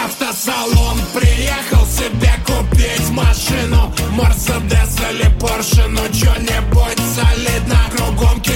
автосалон, приехал себе купить машину, Мерседес или Порше, ну чё-нибудь солидно. Кругом